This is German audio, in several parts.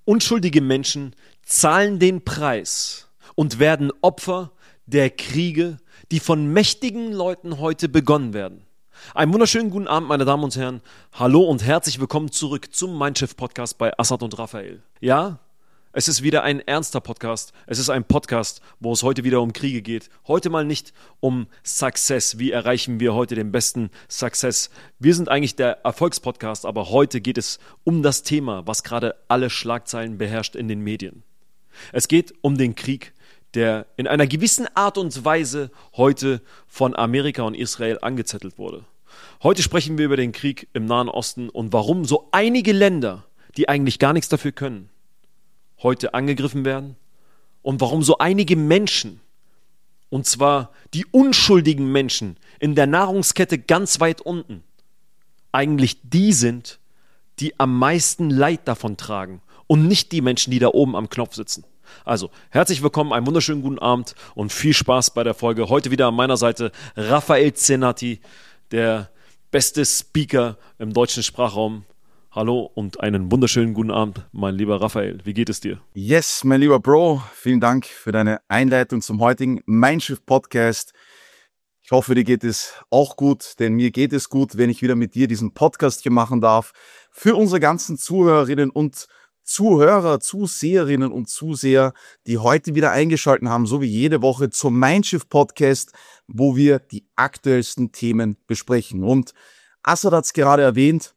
Unschuldige Menschen zahlen den Preis und werden Opfer der Kriege, die von mächtigen Leuten heute begonnen werden. Einen wunderschönen guten Abend, meine Damen und Herren. Hallo und herzlich willkommen zurück zum Mindshift-Podcast bei Assad und Raphael. Ja, es ist wieder ein ernster Podcast. Es ist ein Podcast, wo es heute wieder um Kriege geht. Heute mal nicht um Success. Wie erreichen wir heute den besten Success? Wir sind eigentlich der Erfolgspodcast, aber heute geht es um das Thema, was gerade alle Schlagzeilen beherrscht in den Medien. Es geht um den Krieg, der in einer gewissen Art und Weise heute von Amerika und Israel angezettelt wurde. Heute sprechen wir über den Krieg im Nahen Osten und warum so einige Länder, die eigentlich gar nichts dafür können, heute angegriffen werden und warum so einige Menschen, und zwar die unschuldigen Menschen in der Nahrungskette ganz weit unten, eigentlich die sind, die am meisten Leid davon tragen und nicht die Menschen, die da oben am Knopf sitzen. Also, herzlich willkommen, einen wunderschönen guten Abend und viel Spaß bei der Folge. Heute wieder an meiner Seite Raphael Zenati, der beste Speaker im deutschen Sprachraum. Hallo und einen wunderschönen guten Abend, mein lieber Raphael. Wie geht es dir? Yes, mein lieber Bro, vielen Dank für deine Einleitung zum heutigen Mindshift-Podcast. Ich hoffe, dir geht es auch gut, denn mir geht es gut, wenn ich wieder mit dir diesen Podcast hier machen darf. Für unsere ganzen Zuhörerinnen und Zuhörer, Zuseherinnen und Zuseher, die heute wieder eingeschaltet haben, so wie jede Woche zum Mindshift-Podcast, wo wir die aktuellsten Themen besprechen. Und Assad hat es gerade erwähnt,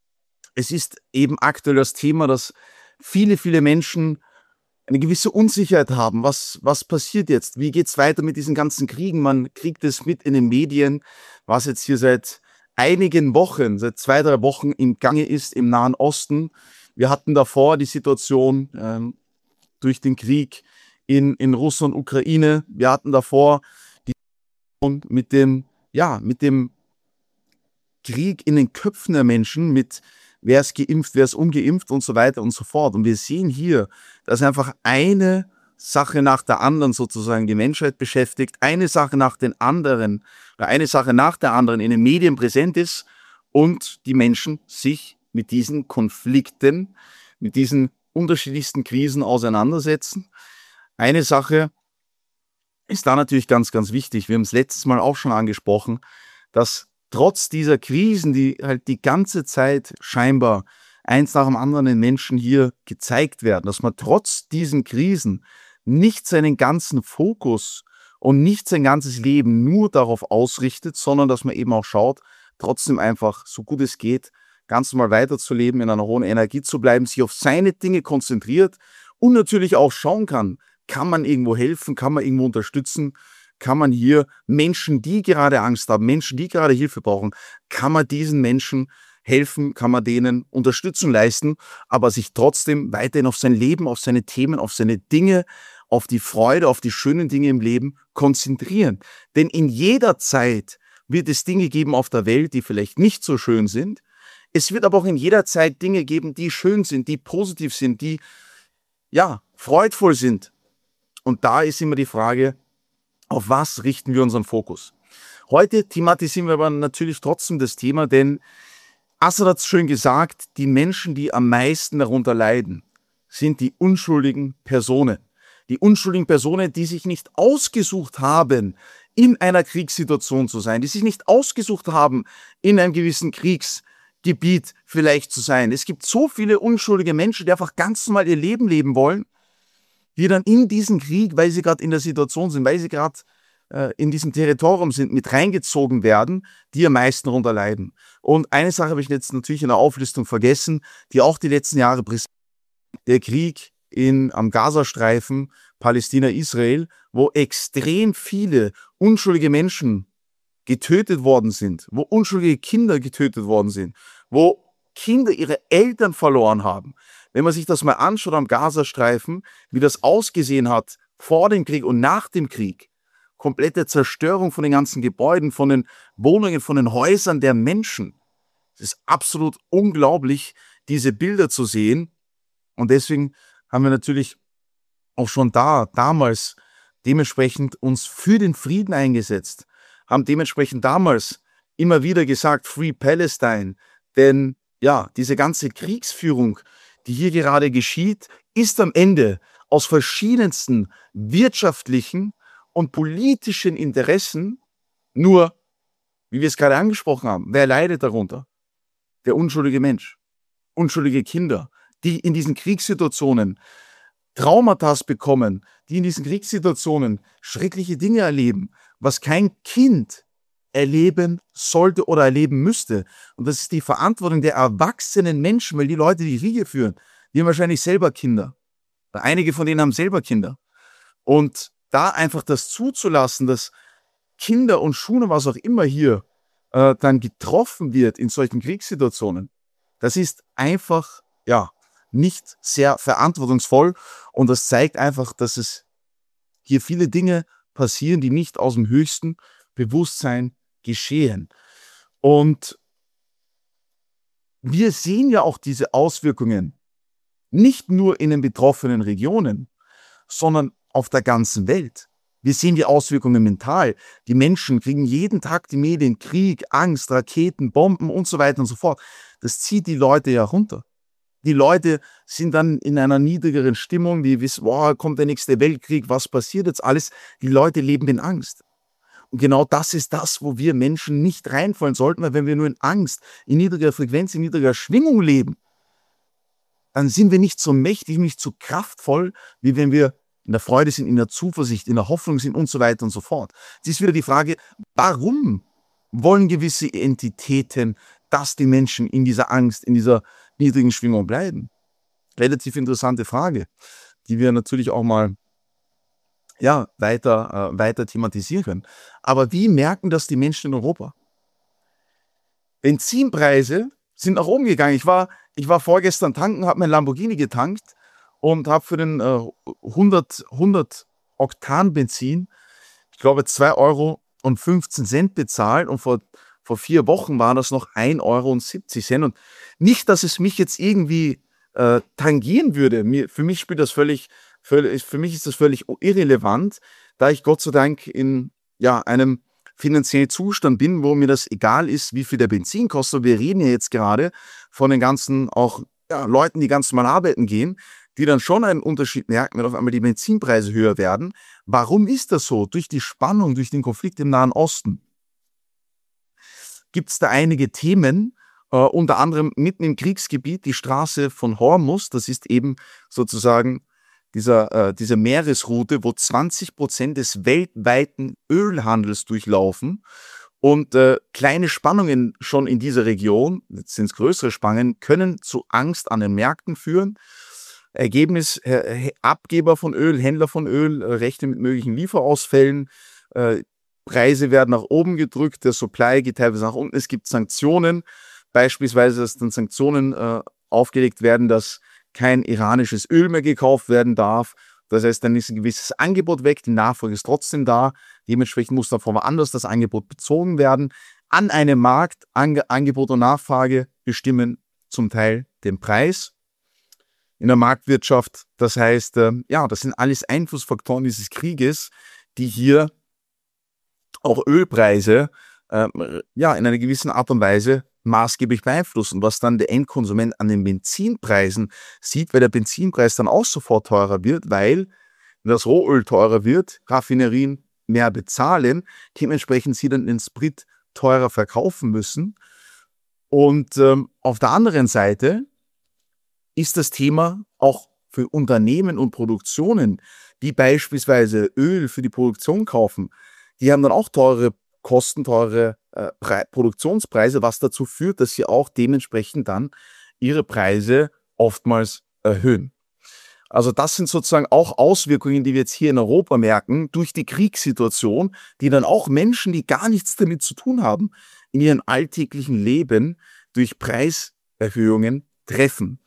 es ist eben aktuell das Thema, dass viele Menschen eine gewisse Unsicherheit haben. Was passiert jetzt? Wie geht's weiter mit diesen ganzen Kriegen? Man kriegt es mit in den Medien, was jetzt hier seit einigen Wochen, seit 2-3 Wochen im Gange ist im Nahen Osten. Wir hatten davor die Situation durch den Krieg in Russland und Ukraine. Wir hatten davor die Situation mit dem Krieg in den Köpfen der Menschen, mit wer ist geimpft, wer ist ungeimpft und so weiter und so fort. Und wir sehen hier, dass einfach eine Sache nach der anderen sozusagen die Menschheit beschäftigt, eine Sache nach der anderen in den Medien präsent ist und die Menschen sich mit diesen Konflikten, mit diesen unterschiedlichsten Krisen auseinandersetzen. Eine Sache ist da natürlich ganz, ganz wichtig. Wir haben es letztes Mal auch schon angesprochen, dass trotz dieser Krisen, die halt die ganze Zeit scheinbar eins nach dem anderen den Menschen hier gezeigt werden, dass man trotz diesen Krisen nicht seinen ganzen Fokus und nicht sein ganzes Leben nur darauf ausrichtet, sondern dass man eben auch schaut, trotzdem einfach, so gut es geht, ganz normal weiterzuleben, in einer hohen Energie zu bleiben, sich auf seine Dinge konzentriert und natürlich auch schauen kann man irgendwo helfen, kann man irgendwo unterstützen, kann man hier Menschen, die gerade Angst haben, Menschen, die gerade Hilfe brauchen, kann man diesen Menschen helfen, kann man denen Unterstützung leisten, aber sich trotzdem weiterhin auf sein Leben, auf seine Themen, auf seine Dinge, auf die Freude, auf die schönen Dinge im Leben konzentrieren. Denn in jeder Zeit wird es Dinge geben auf der Welt, die vielleicht nicht so schön sind. Es wird aber auch in jeder Zeit Dinge geben, die schön sind, die positiv sind, die freudvoll sind. Und da ist immer die Frage, auf was richten wir unseren Fokus? Heute thematisieren wir aber natürlich trotzdem das Thema, denn Assad hat es schön gesagt, die Menschen, die am meisten darunter leiden, sind die unschuldigen Personen. Die unschuldigen Personen, die sich nicht ausgesucht haben, in einer Kriegssituation zu sein, die sich nicht ausgesucht haben, in einem gewissen Kriegsgebiet vielleicht zu sein. Es gibt so viele unschuldige Menschen, die einfach ganz normal ihr Leben leben wollen, die dann in diesen Krieg, weil sie gerade in der Situation sind, weil sie gerade in diesem Territorium sind, mit reingezogen werden, die am meisten darunter leiden. Und eine Sache habe ich jetzt natürlich in der Auflistung vergessen, die auch die letzten Jahre präsent ist: der Krieg am Gazastreifen, Palästina-Israel, wo extrem viele unschuldige Menschen getötet worden sind, wo unschuldige Kinder getötet worden sind, wo Kinder ihre Eltern verloren haben. Wenn man sich das mal anschaut am Gazastreifen, wie das ausgesehen hat vor dem Krieg und nach dem Krieg, komplette Zerstörung von den ganzen Gebäuden, von den Wohnungen, von den Häusern der Menschen. Es ist absolut unglaublich, diese Bilder zu sehen. Und deswegen haben wir natürlich auch schon damals dementsprechend uns für den Frieden eingesetzt, haben dementsprechend damals immer wieder gesagt, Free Palestine, denn diese ganze Kriegsführung, die hier gerade geschieht, ist am Ende aus verschiedensten wirtschaftlichen und politischen Interessen nur, wie wir es gerade angesprochen haben, wer leidet darunter? Der unschuldige Mensch, unschuldige Kinder, die in diesen Kriegssituationen Traumata bekommen, die in diesen Kriegssituationen schreckliche Dinge erleben, was kein Kind erleben sollte oder erleben müsste. Und das ist die Verantwortung der erwachsenen Menschen, weil die Leute, die Kriege führen, die haben wahrscheinlich selber Kinder. Einige von denen haben selber Kinder. Und da einfach das zuzulassen, dass Kinder und Schulen, was auch immer hier dann getroffen wird in solchen Kriegssituationen, das ist einfach, ja, nicht sehr verantwortungsvoll. Und das zeigt einfach, dass es hier viele Dinge passieren, die nicht aus dem höchsten Bewusstsein geschehen. Und wir sehen ja auch diese Auswirkungen nicht nur in den betroffenen Regionen, sondern auf der ganzen Welt. Wir sehen die Auswirkungen mental. Die Menschen kriegen jeden Tag die Medien, Krieg, Angst, Raketen, Bomben und so weiter und so fort. Das zieht die Leute ja runter. Die Leute sind dann in einer niedrigeren Stimmung, die wissen, boah, kommt der nächste Weltkrieg, was passiert jetzt alles? Die Leute leben in Angst. Und genau das ist das, wo wir Menschen nicht reinfallen sollten, weil wenn wir nur in Angst, in niedriger Frequenz, in niedriger Schwingung leben, dann sind wir nicht so mächtig, nicht so kraftvoll, wie wenn wir in der Freude sind, in der Zuversicht, in der Hoffnung sind und so weiter und so fort. Es ist wieder die Frage, warum wollen gewisse Entitäten, dass die Menschen in dieser Angst, in dieser niedrigen Schwingung bleiben? Relativ interessante Frage, die wir natürlich auch mal weiter thematisieren können. Aber wie merken das die Menschen in Europa? Benzinpreise sind nach oben gegangen. Ich war vorgestern tanken, habe mein Lamborghini getankt und habe für den 100 Oktan Benzin, ich glaube 2,15 € bezahlt und vor 4 Wochen war das noch 1,70 € und nicht, dass es mich jetzt irgendwie tangieren würde. Für mich ist das völlig irrelevant, da ich Gott sei Dank in einem finanziellen Zustand bin, wo mir das egal ist, wie viel der Benzin kostet. Wir reden ja jetzt gerade von den ganzen auch Leuten, die ganz normal arbeiten gehen, die dann schon einen Unterschied merken, wenn auf einmal die Benzinpreise höher werden. Warum ist das so? Durch die Spannung, durch den Konflikt im Nahen Osten gibt es da einige Themen, unter anderem mitten im Kriegsgebiet die Straße von Hormuz. Das ist eben sozusagen diese Meeresroute, wo 20% des weltweiten Ölhandels durchlaufen. Und kleine Spannungen schon in dieser Region, jetzt sind es größere Spannungen, können zu Angst an den Märkten führen. Ergebnis, Abgeber von Öl, Händler von Öl rechnen mit möglichen Lieferausfällen. Preise werden nach oben gedrückt, der Supply geht teilweise nach unten. Es gibt Sanktionen, beispielsweise, dass dann Sanktionen aufgelegt werden, dass kein iranisches Öl mehr gekauft werden darf. Das heißt, dann ist ein gewisses Angebot weg, die Nachfrage ist trotzdem da. Dementsprechend muss dann von woanders das Angebot bezogen werden. An einem Markt, Angebot und Nachfrage bestimmen zum Teil den Preis in der Marktwirtschaft. Das heißt, das sind alles Einflussfaktoren dieses Krieges, die hier auch Ölpreise in einer gewissen Art und Weise maßgeblich beeinflussen, was dann der Endkonsument an den Benzinpreisen sieht, weil der Benzinpreis dann auch sofort teurer wird, weil das Rohöl teurer wird, Raffinerien mehr bezahlen, dementsprechend sie dann den Sprit teurer verkaufen müssen. Und auf der anderen Seite ist das Thema auch für Unternehmen und Produktionen, die beispielsweise Öl für die Produktion kaufen, die haben dann auch teure Kosten, teure Produktionspreise, was dazu führt, dass sie auch dementsprechend dann ihre Preise oftmals erhöhen. Also das sind sozusagen auch Auswirkungen, die wir jetzt hier in Europa merken, durch die Kriegssituation, die dann auch Menschen, die gar nichts damit zu tun haben, in ihrem alltäglichen Leben durch Preiserhöhungen treffen.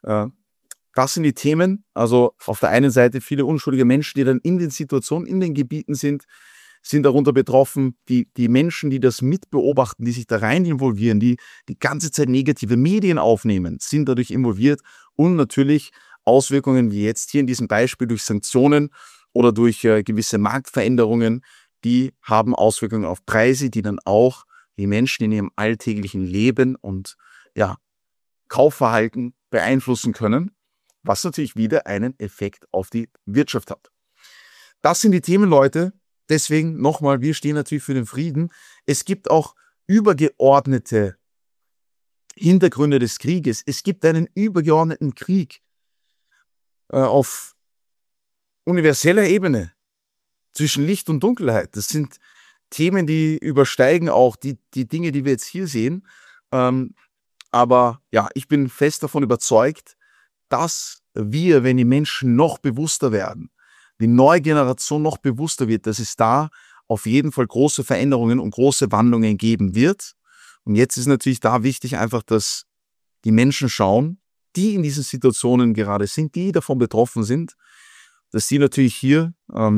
Das sind die Themen, also auf der einen Seite viele unschuldige Menschen, die dann in den Situationen, in den Gebieten sind darunter betroffen. Die Menschen, die das mitbeobachten, die sich da rein involvieren, die ganze Zeit negative Medien aufnehmen, sind dadurch involviert und natürlich Auswirkungen wie jetzt hier in diesem Beispiel durch Sanktionen oder durch gewisse Marktveränderungen, die haben Auswirkungen auf Preise, die dann auch die Menschen in ihrem alltäglichen Leben und Kaufverhalten beeinflussen können. was natürlich wieder einen Effekt auf die Wirtschaft hat. Das sind die Themen, Leute. Deswegen nochmal, wir stehen natürlich für den Frieden. Es gibt auch übergeordnete Hintergründe des Krieges. Es gibt einen übergeordneten Krieg auf universeller Ebene zwischen Licht und Dunkelheit. Das sind Themen, die übersteigen auch die Dinge, die wir jetzt hier sehen. Aber ja, ich bin fest davon überzeugt, dass wir, wenn die Menschen noch bewusster werden, die neue Generation noch bewusster wird, dass es da auf jeden Fall große Veränderungen und große Wandlungen geben wird. Und jetzt ist natürlich da wichtig einfach, dass die Menschen schauen, die in diesen Situationen gerade sind, die davon betroffen sind, dass sie natürlich hier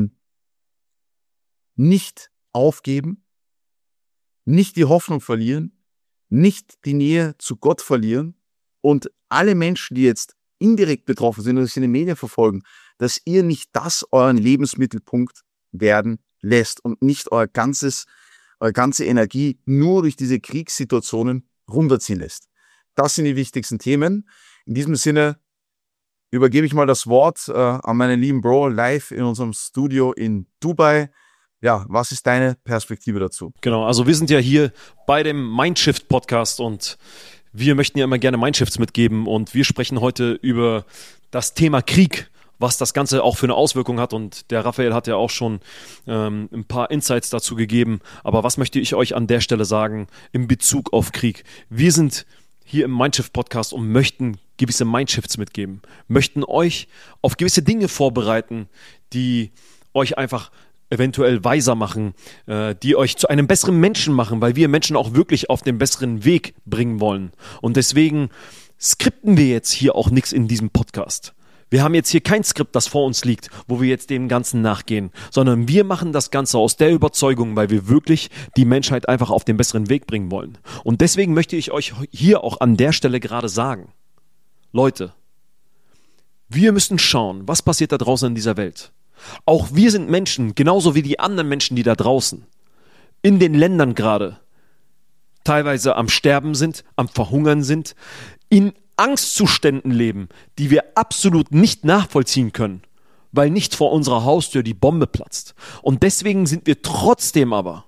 nicht aufgeben, nicht die Hoffnung verlieren, nicht die Nähe zu Gott verlieren und alle Menschen, die jetzt indirekt betroffen sind und das in den Medien verfolgen, dass ihr nicht das euren Lebensmittelpunkt werden lässt und nicht eure ganze Energie nur durch diese Kriegssituationen runterziehen lässt. Das sind die wichtigsten Themen. In diesem Sinne übergebe ich mal das Wort an meinen lieben Bro live in unserem Studio in Dubai. Ja, was ist deine Perspektive dazu? Genau, also wir sind ja hier bei dem Mindshift Podcast und wir möchten ja immer gerne Mindshifts mitgeben und wir sprechen heute über das Thema Krieg, was das Ganze auch für eine Auswirkung hat und der Raphael hat ja auch schon ein paar Insights dazu gegeben, aber was möchte ich euch an der Stelle sagen in Bezug auf Krieg? Wir sind hier im Mindshift Podcast und möchten gewisse Mindshifts mitgeben, möchten euch auf gewisse Dinge vorbereiten, die euch einfach eventuell weiser machen, die euch zu einem besseren Menschen machen, weil wir Menschen auch wirklich auf den besseren Weg bringen wollen. Und deswegen skripten wir jetzt hier auch nichts in diesem Podcast. Wir haben jetzt hier kein Skript, das vor uns liegt, wo wir jetzt dem Ganzen nachgehen, sondern wir machen das Ganze aus der Überzeugung, weil wir wirklich die Menschheit einfach auf den besseren Weg bringen wollen. Und deswegen möchte ich euch hier auch an der Stelle gerade sagen, Leute, wir müssen schauen, was passiert da draußen in dieser Welt. Auch wir sind Menschen, genauso wie die anderen Menschen, die da draußen in den Ländern gerade teilweise am Sterben sind, am Verhungern sind, in Angstzuständen leben, die wir absolut nicht nachvollziehen können, weil nicht vor unserer Haustür die Bombe platzt. Und deswegen sind wir trotzdem aber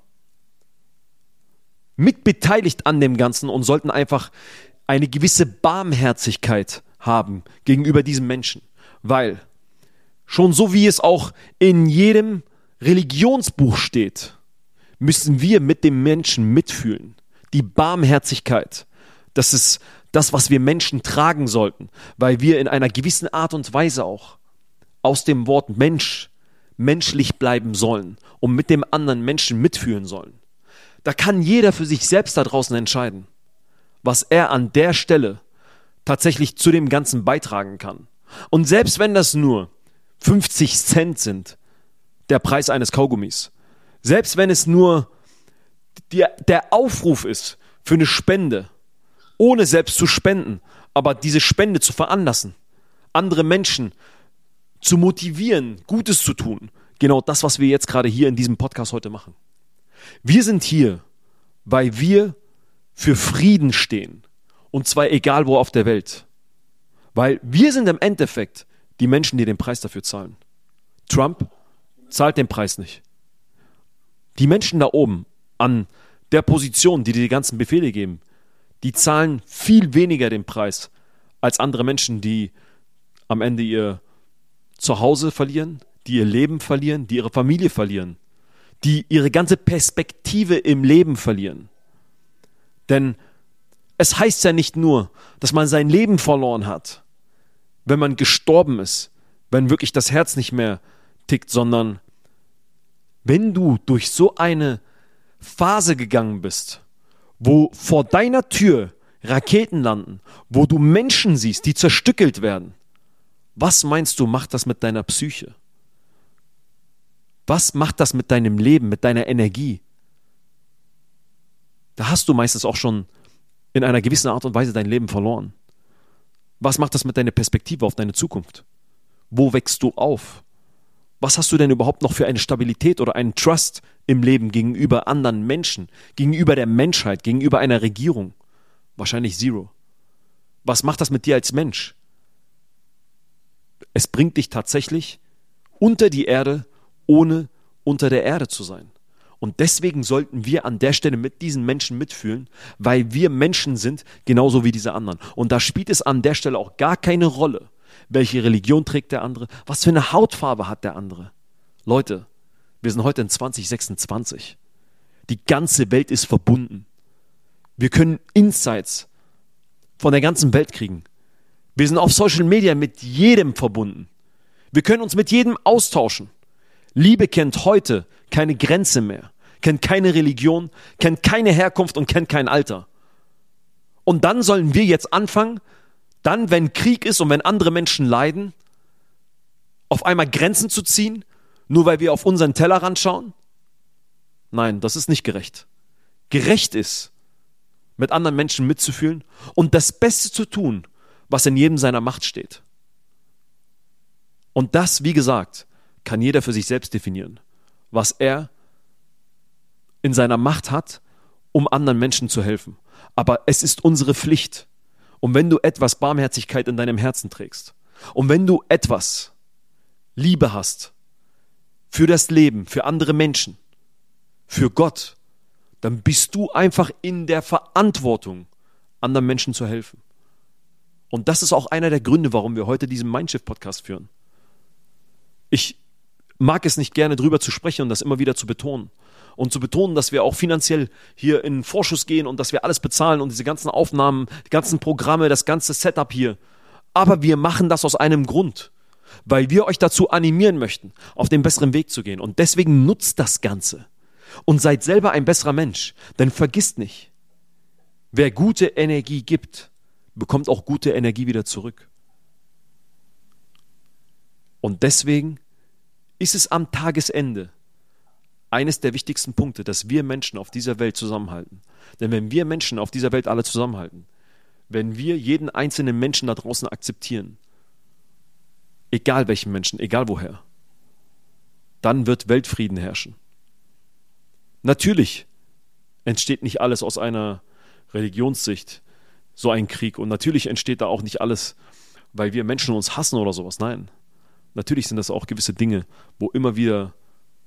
mitbeteiligt an dem Ganzen und sollten einfach eine gewisse Barmherzigkeit haben gegenüber diesen Menschen, weil schon so wie es auch in jedem Religionsbuch steht, müssen wir mit dem Menschen mitfühlen. Die Barmherzigkeit, das ist das, was wir Menschen tragen sollten, weil wir in einer gewissen Art und Weise auch aus dem Wort Mensch menschlich bleiben sollen und mit dem anderen Menschen mitfühlen sollen. Da kann jeder für sich selbst da draußen entscheiden, was er an der Stelle tatsächlich zu dem Ganzen beitragen kann. Und selbst wenn das nur 50 Cent sind, der Preis eines Kaugummis. Selbst wenn es nur der Aufruf ist für eine Spende, ohne selbst zu spenden, aber diese Spende zu veranlassen, andere Menschen zu motivieren, Gutes zu tun. Genau das, was wir jetzt gerade hier in diesem Podcast heute machen. Wir sind hier, weil wir für Frieden stehen. Und zwar egal wo auf der Welt. Weil wir sind im Endeffekt die Menschen, die den Preis dafür zahlen. Trump zahlt den Preis nicht. Die Menschen da oben an der Position, die die ganzen Befehle geben, die zahlen viel weniger den Preis als andere Menschen, die am Ende ihr Zuhause verlieren, die ihr Leben verlieren, die ihre Familie verlieren, die ihre ganze Perspektive im Leben verlieren. Denn es heißt ja nicht nur, dass man sein Leben verloren hat, wenn man gestorben ist, wenn wirklich das Herz nicht mehr tickt, sondern wenn du durch so eine Phase gegangen bist, wo vor deiner Tür Raketen landen, wo du Menschen siehst, die zerstückelt werden, was meinst du, macht das mit deiner Psyche? Was macht das mit deinem Leben, mit deiner Energie? Da hast du meistens auch schon in einer gewissen Art und Weise dein Leben verloren. Was macht das mit deiner Perspektive auf deine Zukunft? Wo wächst du auf? Was hast du denn überhaupt noch für eine Stabilität oder einen Trust im Leben gegenüber anderen Menschen, gegenüber der Menschheit, gegenüber einer Regierung? Wahrscheinlich zero. Was macht das mit dir als Mensch? es bringt dich tatsächlich unter die Erde, ohne unter der Erde zu sein. Und deswegen sollten wir an der Stelle mit diesen Menschen mitfühlen, weil wir Menschen sind, genauso wie diese anderen. Und da spielt es an der Stelle auch gar keine Rolle, welche Religion trägt der andere, was für eine Hautfarbe hat der andere. Leute, wir sind heute in 2026. Die ganze Welt ist verbunden. Wir können Insights von der ganzen Welt kriegen. Wir sind auf Social Media mit jedem verbunden. Wir können uns mit jedem austauschen. Liebe kennt heute keine Grenze mehr, kennt keine Religion, kennt keine Herkunft und kennt kein Alter. Und dann sollen wir jetzt anfangen, dann, wenn Krieg ist und wenn andere Menschen leiden, auf einmal Grenzen zu ziehen, nur weil wir auf unseren Tellerrand schauen? Nein, das ist nicht gerecht. Gerecht ist, mit anderen Menschen mitzufühlen und das Beste zu tun, was in jedem seiner Macht steht. Und das, wie gesagt, kann jeder für sich selbst definieren, was er in seiner Macht hat, um anderen Menschen zu helfen. Aber es ist unsere Pflicht. Und wenn du etwas Barmherzigkeit in deinem Herzen trägst und wenn du etwas Liebe hast für das Leben, für andere Menschen, für Gott, dann bist du einfach in der Verantwortung, anderen Menschen zu helfen. Und das ist auch einer der Gründe, warum wir heute diesen Mindshift-Podcast führen. Ich mag es nicht gerne drüber zu sprechen und das immer wieder zu betonen. Und zu betonen, dass wir auch finanziell hier in den Vorschuss gehen und dass wir alles bezahlen und diese ganzen Aufnahmen, die ganzen Programme, das ganze Setup hier. Aber wir machen das aus einem Grund, weil wir euch dazu animieren möchten, auf den besseren Weg zu gehen. Und deswegen nutzt das Ganze und seid selber ein besserer Mensch. Denn vergisst nicht, wer gute Energie gibt, bekommt auch gute Energie wieder zurück. Und deswegen ist es am Tagesende eines der wichtigsten Punkte, dass wir Menschen auf dieser Welt zusammenhalten. Denn wenn wir Menschen auf dieser Welt alle zusammenhalten, wenn wir jeden einzelnen Menschen da draußen akzeptieren, egal welchen Menschen, egal woher, dann wird Weltfrieden herrschen. Natürlich entsteht nicht alles aus einer Religionssicht, so ein Krieg. Und natürlich entsteht da auch nicht alles, weil wir Menschen uns hassen oder sowas. Nein, natürlich sind das auch gewisse Dinge, wo immer wieder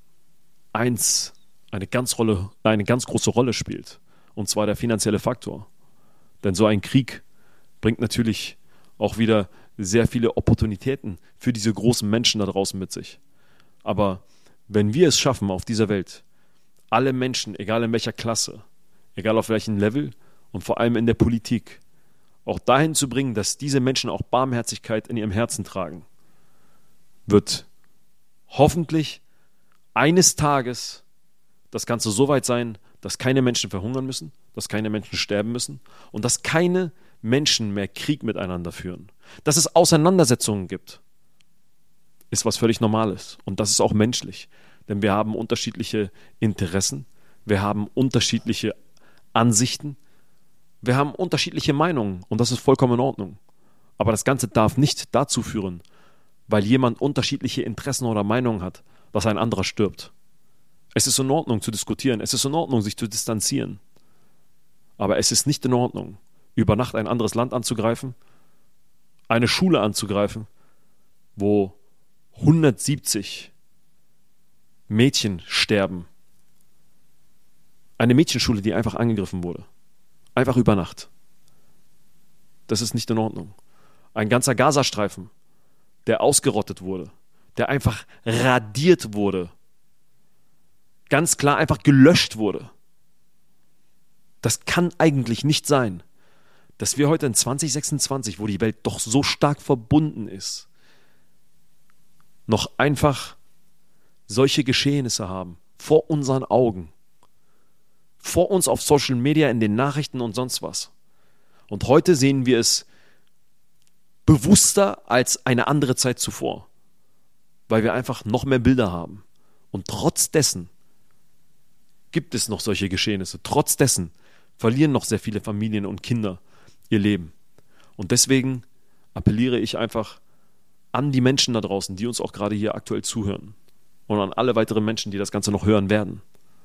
eine ganz große Rolle spielt. Und zwar der finanzielle Faktor. Denn so ein Krieg bringt natürlich auch wieder sehr viele Opportunitäten für diese großen Menschen da draußen mit sich. Aber wenn wir es schaffen, auf dieser Welt, alle Menschen, egal in welcher Klasse, egal auf welchem Level und vor allem in der Politik, auch dahin zu bringen, dass diese Menschen auch Barmherzigkeit in ihrem Herzen tragen, wird hoffentlich eines Tages das Ganze so weit sein, dass keine Menschen verhungern müssen, dass keine Menschen sterben müssen und dass keine Menschen mehr Krieg miteinander führen. Dass es Auseinandersetzungen gibt, ist was völlig Normales und das ist auch menschlich, denn wir haben unterschiedliche Interessen, wir haben unterschiedliche Ansichten, wir haben unterschiedliche Meinungen und das ist vollkommen in Ordnung. Aber das Ganze darf nicht dazu führen, weil jemand unterschiedliche Interessen oder Meinungen hat, dass ein anderer stirbt. Es ist in Ordnung zu diskutieren, es ist in Ordnung, sich zu distanzieren. Aber es ist nicht in Ordnung, über Nacht ein anderes Land anzugreifen, eine Schule anzugreifen, wo 170 Mädchen sterben. Eine Mädchenschule, die einfach angegriffen wurde. Einfach über Nacht. Das ist nicht in Ordnung. Ein ganzer Gazastreifen, der ausgerottet wurde, der einfach radiert wurde, ganz klar einfach gelöscht wurde. Das kann eigentlich nicht sein, dass wir heute in 2026, wo die Welt doch so stark verbunden ist, noch einfach solche Geschehnisse haben, vor unseren Augen, vor uns auf Social Media, in den Nachrichten und sonst was. Und heute sehen wir es bewusster als eine andere Zeit zuvor, weil wir einfach noch mehr Bilder haben. Und trotz dessen gibt es noch solche Geschehnisse. Trotz dessen verlieren noch sehr viele Familien und Kinder ihr Leben. Und deswegen appelliere ich einfach an die Menschen da draußen, die uns auch gerade hier aktuell zuhören und an alle weiteren Menschen, die das Ganze noch hören werden,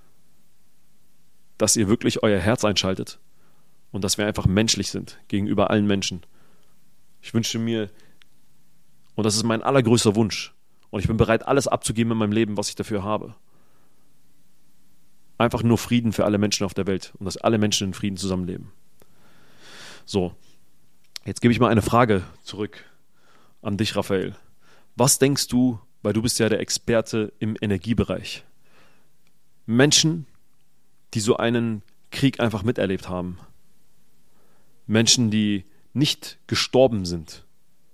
dass ihr wirklich euer Herz einschaltet und dass wir einfach menschlich sind gegenüber allen Menschen. Ich wünsche mir Und das ist mein allergrößter Wunsch. Und ich bin bereit, alles abzugeben in meinem Leben, was ich dafür habe. Einfach nur Frieden für alle Menschen auf der Welt und dass alle Menschen in Frieden zusammenleben. So, jetzt gebe ich mal eine Frage zurück an dich, Raphael. Was denkst du, weil du bist ja der Experte im Energiebereich, Menschen, die so einen Krieg einfach miterlebt haben, Menschen, die nicht gestorben sind,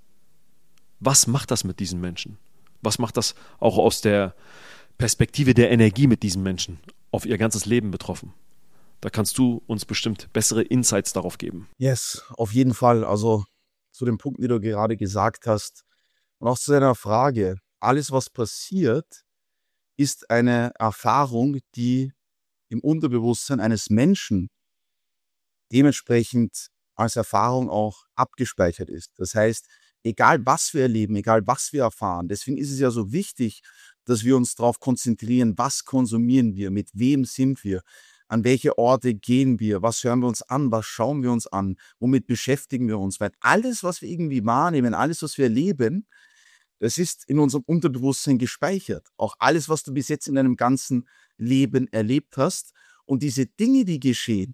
was macht das mit diesen Menschen? Was macht das auch aus der Perspektive der Energie mit diesen Menschen auf ihr ganzes Leben betroffen? Da kannst du uns bestimmt bessere Insights darauf geben. Yes, auf jeden Fall. Also zu den Punkten, die du gerade gesagt hast und auch zu deiner Frage. Alles, was passiert, ist eine Erfahrung, die im Unterbewusstsein eines Menschen dementsprechend als Erfahrung auch abgespeichert ist. Das heißt, egal was wir erleben, egal was wir erfahren, deswegen ist es ja so wichtig, dass wir uns darauf konzentrieren, was konsumieren wir, mit wem sind wir, an welche Orte gehen wir, was hören wir uns an, was schauen wir uns an, womit beschäftigen wir uns, weil alles, was wir irgendwie wahrnehmen, alles, was wir erleben, das ist in unserem Unterbewusstsein gespeichert. Auch alles, was du bis jetzt in deinem ganzen Leben erlebt hast. Und diese Dinge, die geschehen,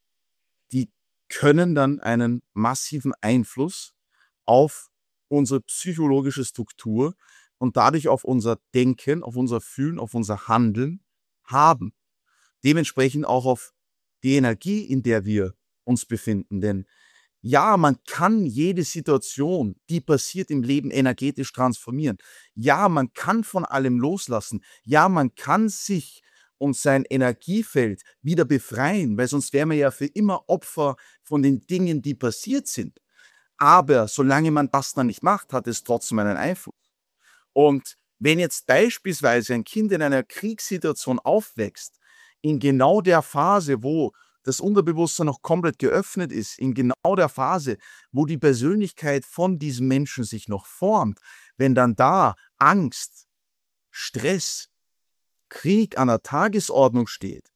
die können dann einen massiven Einfluss auf unsere psychologische Struktur und dadurch auf unser Denken, auf unser Fühlen, auf unser Handeln haben. Dementsprechend auch auf die Energie, in der wir uns befinden. Denn ja, man kann jede Situation, die passiert im Leben, energetisch transformieren. Ja, man kann von allem loslassen. Ja, man kann sich und sein Energiefeld wieder befreien, weil sonst wären wir ja für immer Opfer von den Dingen, die passiert sind. Aber solange man das dann nicht macht, hat es trotzdem einen Einfluss. Und wenn jetzt beispielsweise ein Kind in einer Kriegssituation aufwächst, in genau der Phase, wo das Unterbewusstsein noch komplett geöffnet ist, in genau der Phase, wo die Persönlichkeit von diesem Menschen sich noch formt, wenn dann da Angst, Stress, Krieg an der Tagesordnung steht,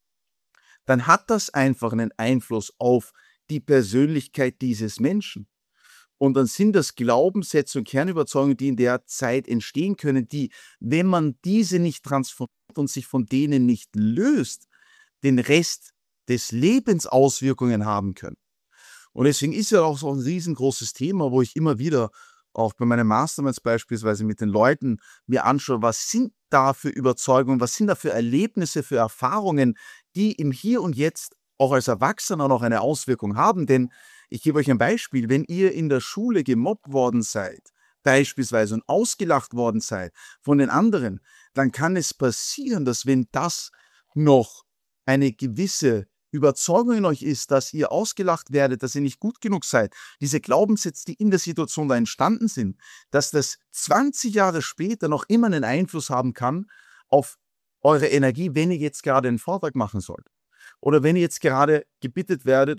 dann hat das einfach einen Einfluss auf die Persönlichkeit dieses Menschen. Und dann sind das Glaubenssätze und Kernüberzeugungen, die in der Zeit entstehen können, die, wenn man diese nicht transformiert und sich von denen nicht löst, den Rest des Lebens Auswirkungen haben können. Und deswegen ist ja auch so ein riesengroßes Thema, wo ich immer wieder auch bei meinen Masterminds beispielsweise mit den Leuten mir anschaue, was sind da für Überzeugungen, was sind da für Erlebnisse, für Erfahrungen, die im Hier und Jetzt auch als Erwachsener noch eine Auswirkung haben. Denn ich gebe euch ein Beispiel, wenn ihr in der Schule gemobbt worden seid, beispielsweise und ausgelacht worden seid von den anderen, dann kann es passieren, dass wenn das noch eine gewisse Überzeugung in euch ist, dass ihr ausgelacht werdet, dass ihr nicht gut genug seid, diese Glaubenssätze, die in der Situation da entstanden sind, dass das 20 Jahre später noch immer einen Einfluss haben kann auf eure Energie, wenn ihr jetzt gerade einen Vortrag machen sollt. Oder wenn ihr jetzt gerade gebeten werdet,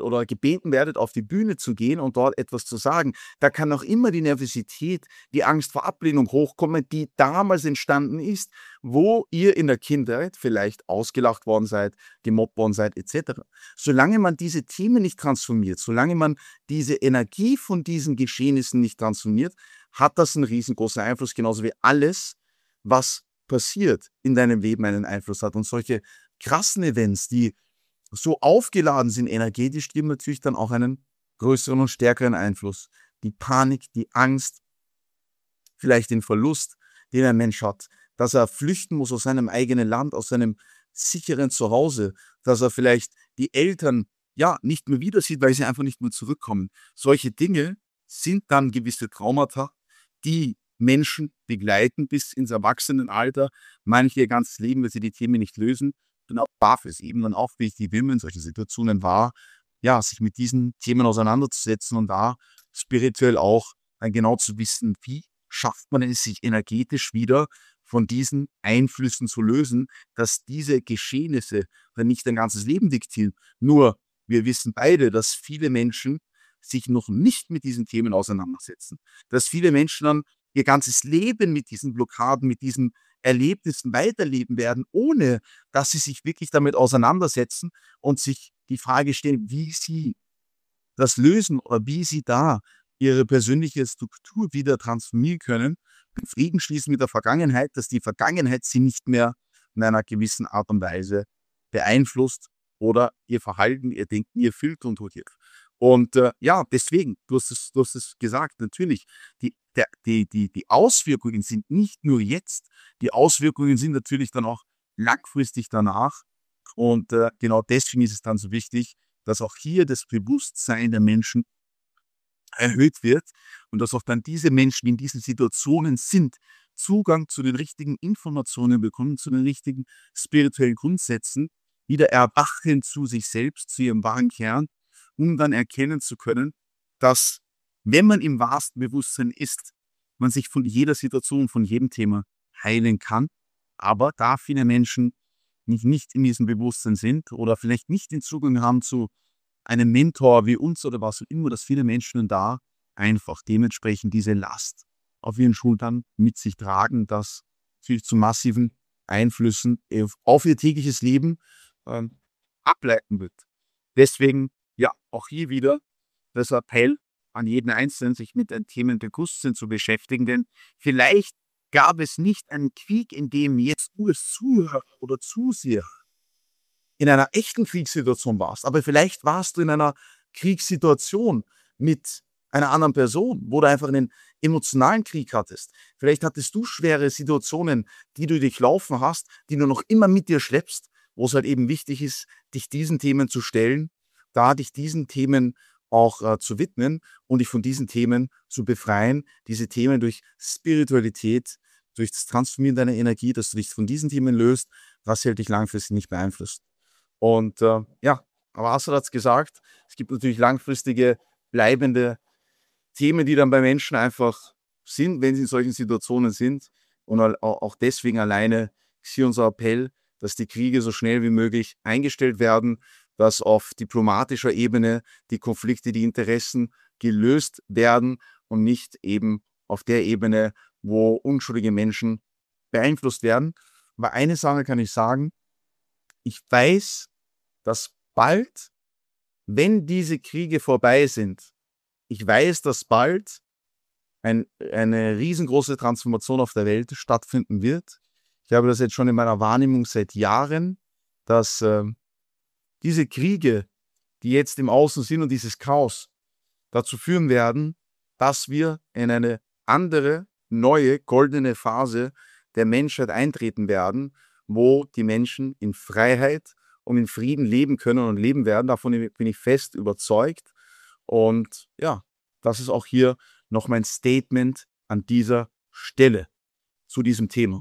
auf die Bühne zu gehen und dort etwas zu sagen, da kann auch immer die Nervosität, die Angst vor Ablehnung hochkommen, die damals entstanden ist, wo ihr in der Kindheit vielleicht ausgelacht worden seid, gemobbt worden seid, etc. Solange man diese Themen nicht transformiert, solange man diese Energie von diesen Geschehnissen nicht transformiert, hat das einen riesengroßen Einfluss, genauso wie alles, was passiert in deinem Leben, einen Einfluss hat. Und solche krassen Events, die so aufgeladen sind energetisch, die haben natürlich dann auch einen größeren und stärkeren Einfluss. Die Panik, die Angst, vielleicht den Verlust, den ein Mensch hat, dass er flüchten muss aus seinem eigenen Land, aus seinem sicheren Zuhause, dass er vielleicht die Eltern ja nicht mehr wieder sieht, weil sie einfach nicht mehr zurückkommen. Solche Dinge sind dann gewisse Traumata, die Menschen begleiten bis ins Erwachsenenalter, manche ihr ganzes Leben, weil sie die Themen nicht lösen. Und auch dafür ist eben dann auch wichtig, wenn man in solchen Situationen war, ja, sich mit diesen Themen auseinanderzusetzen und da spirituell auch dann genau zu wissen, wie schafft man es, sich energetisch wieder von diesen Einflüssen zu lösen, dass diese Geschehnisse dann nicht ein ganzes Leben diktieren. Nur, wir wissen beide, dass viele Menschen sich noch nicht mit diesen Themen auseinandersetzen. Dass viele Menschen dann ihr ganzes Leben mit diesen Blockaden, mit diesen Erlebnissen weiterleben werden, ohne dass sie sich wirklich damit auseinandersetzen und sich die Frage stellen, wie sie das lösen oder wie sie da ihre persönliche Struktur wieder transformieren können, Frieden schließen mit der Vergangenheit, dass die Vergangenheit sie nicht mehr in einer gewissen Art und Weise beeinflusst oder ihr Verhalten, ihr Denken, ihr Fühlen kontrolliert. Und ja, deswegen, du hast es gesagt, natürlich, die Auswirkungen sind nicht nur jetzt, die Auswirkungen sind natürlich dann auch langfristig danach. Und genau deswegen ist es dann so wichtig, dass auch hier das Bewusstsein der Menschen erhöht wird und dass auch dann diese Menschen, die in diesen Situationen sind, Zugang zu den richtigen Informationen bekommen, zu den richtigen spirituellen Grundsätzen, wieder erwachen zu sich selbst, zu ihrem wahren Kern, um dann erkennen zu können, dass, wenn man im wahrsten Bewusstsein ist, man sich von jeder Situation, von jedem Thema heilen kann. Aber da viele Menschen nicht in diesem Bewusstsein sind oder vielleicht nicht den Zugang haben zu einem Mentor wie uns oder was auch immer, dass viele Menschen da einfach dementsprechend diese Last auf ihren Schultern mit sich tragen, das natürlich zu massiven Einflüssen auf ihr tägliches Leben ableiten wird. Deswegen, ja, auch hier wieder das Appell an jeden Einzelnen, sich mit den Themen Bewusstsein zu beschäftigen, denn vielleicht gab es nicht einen Krieg, in dem jetzt du als Zuhörer oder Zuseher in einer echten Kriegssituation warst, aber vielleicht warst du in einer Kriegssituation mit einer anderen Person, wo du einfach einen emotionalen Krieg hattest. Vielleicht hattest du schwere Situationen, die du durchlaufen hast, die du noch immer mit dir schleppst, wo es halt eben wichtig ist, dich diesen Themen zu stellen, da dich diesen Themen auch zu widmen und dich von diesen Themen zu befreien, diese Themen durch Spiritualität, durch das Transformieren deiner Energie, dass du dich von diesen Themen löst, was halt dich langfristig nicht beeinflusst. Und ja, aber Assad hat es gesagt, es gibt natürlich langfristige, bleibende Themen, die dann bei Menschen einfach sind, wenn sie in solchen Situationen sind. Und auch deswegen alleine ist hier unser Appell, dass die Kriege so schnell wie möglich eingestellt werden, dass auf diplomatischer Ebene die Konflikte, die Interessen gelöst werden und nicht eben auf der Ebene, wo unschuldige Menschen beeinflusst werden. Aber eine Sache kann ich sagen, ich weiß, dass bald, wenn diese Kriege vorbei sind, ich weiß, dass bald eine riesengroße Transformation auf der Welt stattfinden wird. Ich habe das jetzt schon in meiner Wahrnehmung seit Jahren, dass diese Kriege, die jetzt im Außen sind und dieses Chaos dazu führen werden, dass wir in eine andere, neue, goldene Phase der Menschheit eintreten werden, wo die Menschen in Freiheit und in Frieden leben können und leben werden. Davon bin ich fest überzeugt. Und ja, das ist auch hier noch mein Statement an dieser Stelle zu diesem Thema.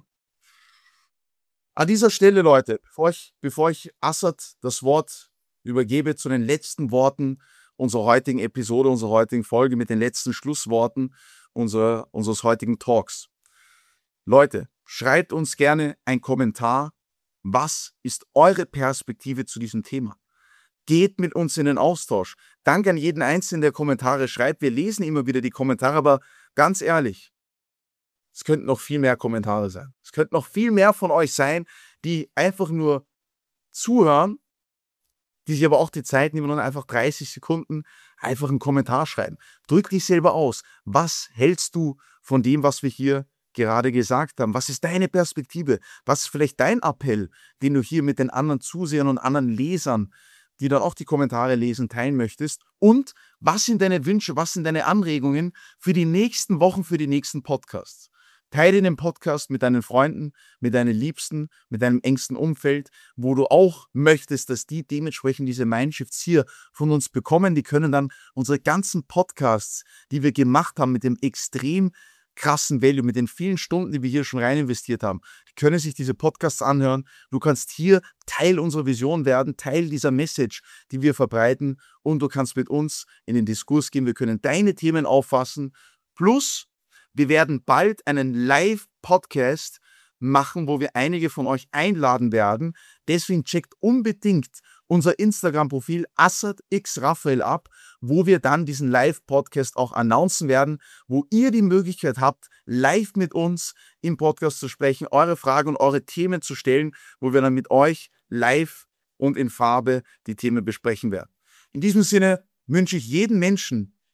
An dieser Stelle, Leute, bevor ich Assad das Wort übergebe zu den letzten Worten unserer heutigen Episode, unserer heutigen Folge, mit den letzten Schlussworten unseres heutigen Talks. Leute, schreibt uns gerne einen Kommentar. Was ist eure Perspektive zu diesem Thema? Geht mit uns in den Austausch. Danke an jeden Einzelnen, der Kommentare schreibt. Wir lesen immer wieder die Kommentare, aber ganz ehrlich, es könnten noch viel mehr Kommentare sein. Es könnten noch viel mehr von euch sein, die einfach nur zuhören, die sich aber auch die Zeit nehmen und einfach 30 Sekunden einfach einen Kommentar schreiben. Drück dich selber aus. Was hältst du von dem, was wir hier gerade gesagt haben? Was ist deine Perspektive? Was ist vielleicht dein Appell, den du hier mit den anderen Zusehern und anderen Lesern, die dann auch die Kommentare lesen, teilen möchtest? Und was sind deine Wünsche, was sind deine Anregungen für die nächsten Wochen, für die nächsten Podcasts? Teile den Podcast mit deinen Freunden, mit deinen Liebsten, mit deinem engsten Umfeld, wo du auch möchtest, dass die dementsprechend diese Mindshifts hier von uns bekommen. Die können dann unsere ganzen Podcasts, die wir gemacht haben mit dem extrem krassen Value, mit den vielen Stunden, die wir hier schon rein investiert haben, die können sich diese Podcasts anhören. Du kannst hier Teil unserer Vision werden, Teil dieser Message, die wir verbreiten, und du kannst mit uns in den Diskurs gehen. Wir können deine Themen auffassen. Plus, wir werden bald einen Live-Podcast machen, wo wir einige von euch einladen werden. Deswegen checkt unbedingt unser Instagram-Profil AssadXRaphael ab, wo wir dann diesen Live-Podcast auch announcen werden, wo ihr die Möglichkeit habt, live mit uns im Podcast zu sprechen, eure Fragen und eure Themen zu stellen, wo wir dann mit euch live und in Farbe die Themen besprechen werden. In diesem Sinne wünsche ich jedem Menschen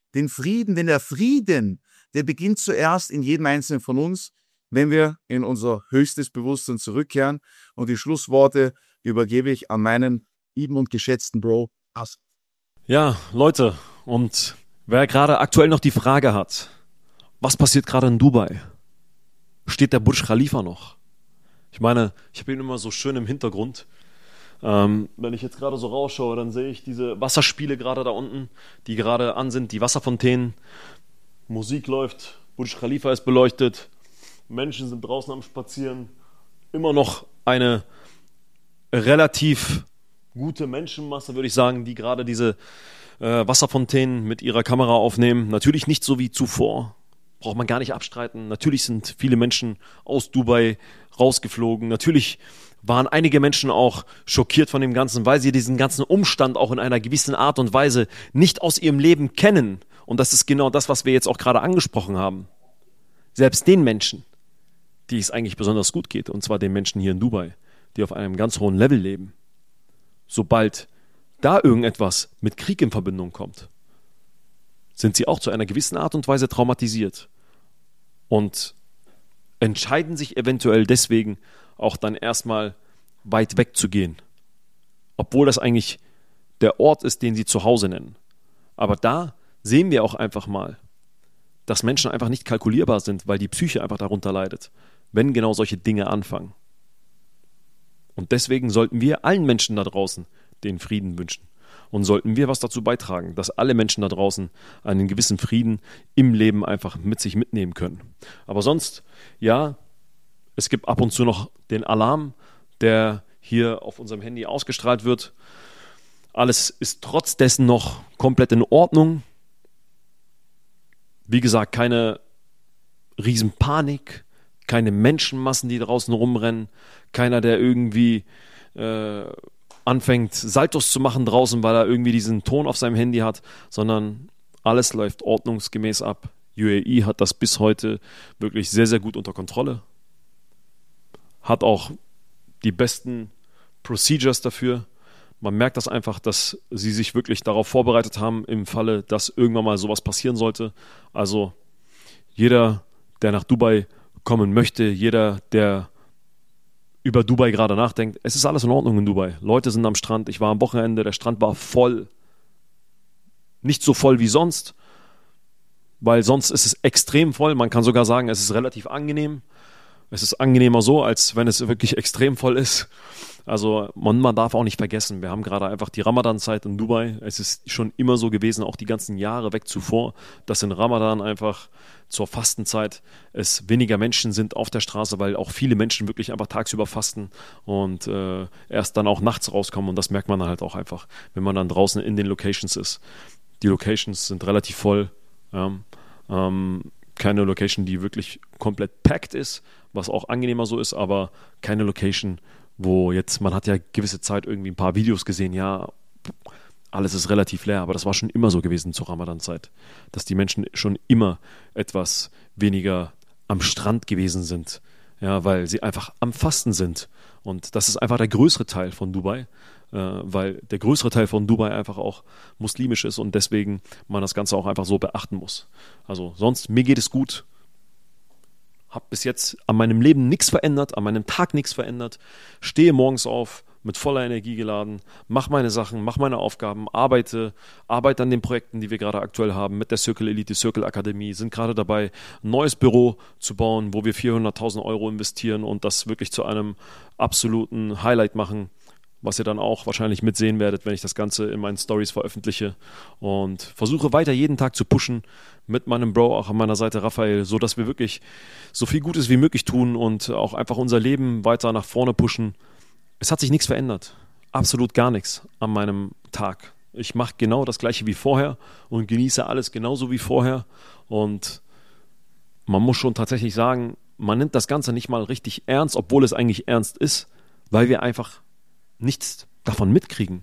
den Frieden, denn der Frieden, der beginnt zuerst in jedem Einzelnen von uns, wenn wir in unser höchstes Bewusstsein zurückkehren. Und die Schlussworte übergebe ich an meinen lieben und geschätzten Bro Asaf. Ja, Leute, und wer gerade aktuell noch die Frage hat, was passiert gerade in Dubai? Steht der Burj Khalifa noch? Ich meine, ich habe ihn immer so schön im Hintergrund. Wenn ich jetzt gerade so rausschaue, dann sehe ich diese Wasserspiele gerade da unten, die gerade an sind, die Wasserfontänen. Musik läuft, Burj Khalifa ist beleuchtet, Menschen sind draußen am Spazieren. Immer noch eine relativ gute Menschenmasse, würde ich sagen, die gerade diese Wasserfontänen mit ihrer Kamera aufnehmen. Natürlich nicht so wie zuvor, braucht man gar nicht abstreiten. Natürlich sind viele Menschen aus Dubai rausgeflogen. Natürlich waren einige Menschen auch schockiert von dem Ganzen, weil sie diesen ganzen Umstand auch in einer gewissen Art und Weise nicht aus ihrem Leben kennen. Und das ist genau das, was wir jetzt auch gerade angesprochen haben. Selbst den Menschen, die es eigentlich besonders gut geht, und zwar den Menschen hier in Dubai, die auf einem ganz hohen Level leben, sobald da irgendetwas mit Krieg in Verbindung kommt, sind sie auch zu einer gewissen Art und Weise traumatisiert und entscheiden sich eventuell deswegen auch dann erstmal weit weg zu gehen, obwohl das eigentlich der Ort ist, den sie zu Hause nennen. Aber da sehen wir auch einfach mal, dass Menschen einfach nicht kalkulierbar sind, weil die Psyche einfach darunter leidet, wenn genau solche Dinge anfangen. Und deswegen sollten wir allen Menschen da draußen den Frieden wünschen. Und sollten wir was dazu beitragen, dass alle Menschen da draußen einen gewissen Frieden im Leben einfach mit sich mitnehmen können. Aber sonst, ja, es gibt ab und zu noch den Alarm, der hier auf unserem Handy ausgestrahlt wird. Alles ist trotz dessen noch komplett in Ordnung. Wie gesagt, keine Riesenpanik, keine Menschenmassen, die draußen rumrennen, keiner, der irgendwie anfängt, Saltos zu machen draußen, weil er irgendwie diesen Ton auf seinem Handy hat, sondern alles läuft ordnungsgemäß ab. UAE hat das bis heute wirklich sehr, sehr gut unter Kontrolle. Hat auch die besten Procedures dafür. Man merkt das einfach, dass sie sich wirklich darauf vorbereitet haben, im Falle, dass irgendwann mal sowas passieren sollte. Also jeder, der nach Dubai kommen möchte, jeder, der über Dubai gerade nachdenkt, es ist alles in Ordnung in Dubai. Leute sind am Strand, ich war am Wochenende, der Strand war voll. Nicht so voll wie sonst, weil sonst ist es extrem voll. Man kann sogar sagen, es ist relativ angenehm. Es ist angenehmer so, als wenn es wirklich extrem voll ist. Also man darf auch nicht vergessen, wir haben gerade einfach die Ramadan-Zeit in Dubai. Es ist schon immer so gewesen, auch die ganzen Jahre weg zuvor, dass in Ramadan einfach zur Fastenzeit es weniger Menschen sind auf der Straße, weil auch viele Menschen wirklich einfach tagsüber fasten und erst dann auch nachts rauskommen. Und das merkt man halt auch einfach, wenn man dann draußen in den Locations ist. Die Locations sind relativ voll. Ja. Keine Location, die wirklich komplett packed ist, was auch angenehmer so ist, aber keine Location, wo jetzt, man hat ja gewisse Zeit irgendwie ein paar Videos gesehen, ja, alles ist relativ leer, aber das war schon immer so gewesen zur Ramadan-Zeit, dass die Menschen schon immer etwas weniger am Strand gewesen sind, ja, weil sie einfach am Fasten sind. Und das ist einfach der größere Teil von Dubai, weil der größere Teil von Dubai einfach auch muslimisch ist und deswegen man das Ganze auch einfach so beachten muss. Also sonst, mir geht es gut. Habe bis jetzt an meinem Leben nichts verändert, an meinem Tag nichts verändert. Stehe morgens auf, mit voller Energie geladen, mache meine Sachen, mache meine Aufgaben, arbeite an den Projekten, die wir gerade aktuell haben, mit der Circle Elite, Circle Akademie, sind gerade dabei, ein neues Büro zu bauen, wo wir 400.000 Euro investieren und das wirklich zu einem absoluten Highlight machen, was ihr dann auch wahrscheinlich mitsehen werdet, wenn ich das Ganze in meinen Stories veröffentliche, und versuche weiter jeden Tag zu pushen mit meinem Bro auch an meiner Seite Raphael, so dass wir wirklich so viel Gutes wie möglich tun und auch einfach unser Leben weiter nach vorne pushen. Es hat sich nichts verändert, absolut gar nichts an meinem Tag. Ich mache genau das Gleiche wie vorher und genieße alles genauso wie vorher, und man muss schon tatsächlich sagen, man nimmt das Ganze nicht mal richtig ernst, obwohl es eigentlich ernst ist, weil wir einfach nichts davon mitkriegen.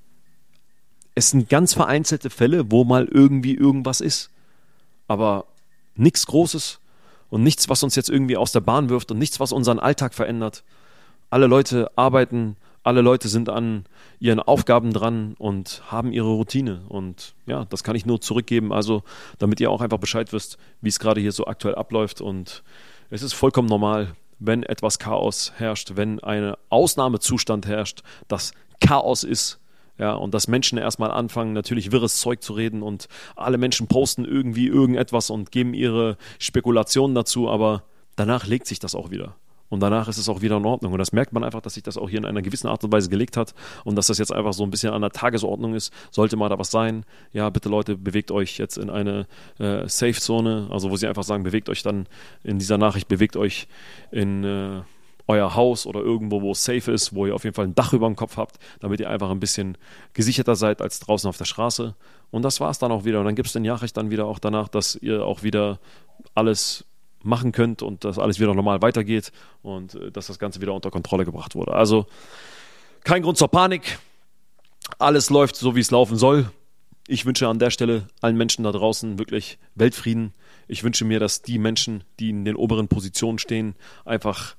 Es sind ganz vereinzelte Fälle, wo mal irgendwie irgendwas ist, aber nichts Großes und nichts, was uns jetzt irgendwie aus der Bahn wirft und nichts, was unseren Alltag verändert. Alle Leute arbeiten Alle Leute sind an ihren Aufgaben dran und haben ihre Routine. Und ja, das kann ich nur zurückgeben. Also, damit ihr auch einfach Bescheid wisst, wie es gerade hier so aktuell abläuft. Und es ist vollkommen normal, wenn etwas Chaos herrscht, wenn ein Ausnahmezustand herrscht, dass Chaos ist. Ja, und dass Menschen erstmal anfangen, natürlich wirres Zeug zu reden und alle Menschen posten irgendwie irgendetwas und geben ihre Spekulationen dazu, aber danach legt sich das auch wieder. Und danach ist es auch wieder in Ordnung. Und das merkt man einfach, dass sich das auch hier in einer gewissen Art und Weise gelegt hat und dass das jetzt einfach so ein bisschen an der Tagesordnung ist. Sollte mal da was sein, ja, bitte Leute, bewegt euch jetzt in eine Safe-Zone, also wo sie einfach sagen, bewegt euch dann in dieser Nachricht, bewegt euch in euer Haus oder irgendwo, wo es safe ist, wo ihr auf jeden Fall ein Dach über dem Kopf habt, damit ihr einfach ein bisschen gesicherter seid als draußen auf der Straße. Und das war es dann auch wieder. Und dann gibt es den Nachricht dann wieder auch danach, dass ihr auch wieder alles machen könnt und dass alles wieder normal weitergeht und dass das Ganze wieder unter Kontrolle gebracht wurde. Also kein Grund zur Panik. Alles läuft so, wie es laufen soll. Ich wünsche an der Stelle allen Menschen da draußen wirklich Weltfrieden. Ich wünsche mir, dass die Menschen, die in den oberen Positionen stehen, einfach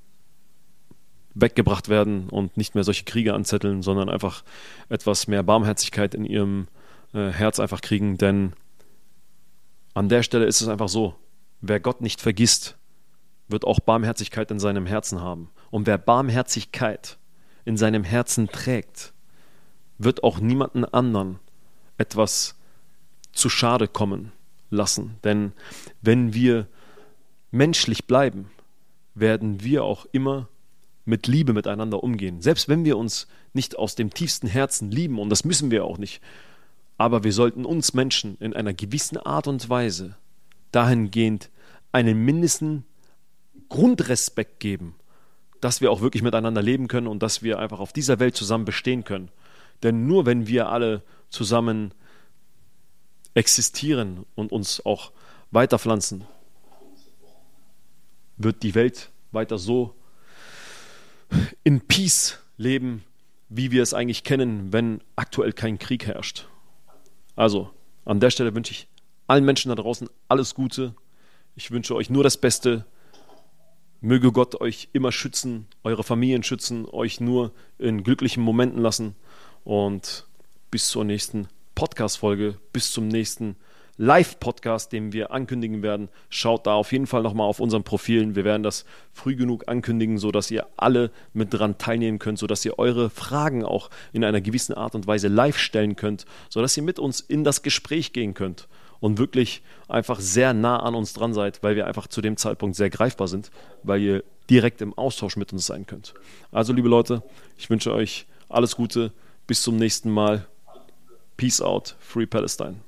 weggebracht werden und nicht mehr solche Kriege anzetteln, sondern einfach etwas mehr Barmherzigkeit in ihrem Herz einfach kriegen, denn an der Stelle ist es einfach so, wer Gott nicht vergisst, wird auch Barmherzigkeit in seinem Herzen haben. Und wer Barmherzigkeit in seinem Herzen trägt, wird auch niemanden anderen etwas zu Schade kommen lassen. Denn wenn wir menschlich bleiben, werden wir auch immer mit Liebe miteinander umgehen. Selbst wenn wir uns nicht aus dem tiefsten Herzen lieben, und das müssen wir auch nicht, aber wir sollten uns Menschen in einer gewissen Art und Weise dahingehend einen mindesten Grundrespekt geben, dass wir auch wirklich miteinander leben können und dass wir einfach auf dieser Welt zusammen bestehen können. Denn nur wenn wir alle zusammen existieren und uns auch weiterpflanzen, wird die Welt weiter so in Peace leben, wie wir es eigentlich kennen, wenn aktuell kein Krieg herrscht. Also, an der Stelle wünsche ich allen Menschen da draußen alles Gute. Ich wünsche euch nur das Beste. Möge Gott euch immer schützen, eure Familien schützen, euch nur in glücklichen Momenten lassen. Und bis zur nächsten Podcast-Folge, bis zum nächsten Live-Podcast, den wir ankündigen werden. Schaut da auf jeden Fall nochmal auf unseren Profilen. Wir werden das früh genug ankündigen, sodass ihr alle mit dran teilnehmen könnt, sodass ihr eure Fragen auch in einer gewissen Art und Weise live stellen könnt, sodass ihr mit uns in das Gespräch gehen könnt und wirklich einfach sehr nah an uns dran seid, weil wir einfach zu dem Zeitpunkt sehr greifbar sind, weil ihr direkt im Austausch mit uns sein könnt. Also, liebe Leute, ich wünsche euch alles Gute. Bis zum nächsten Mal. Peace out. Free Palestine.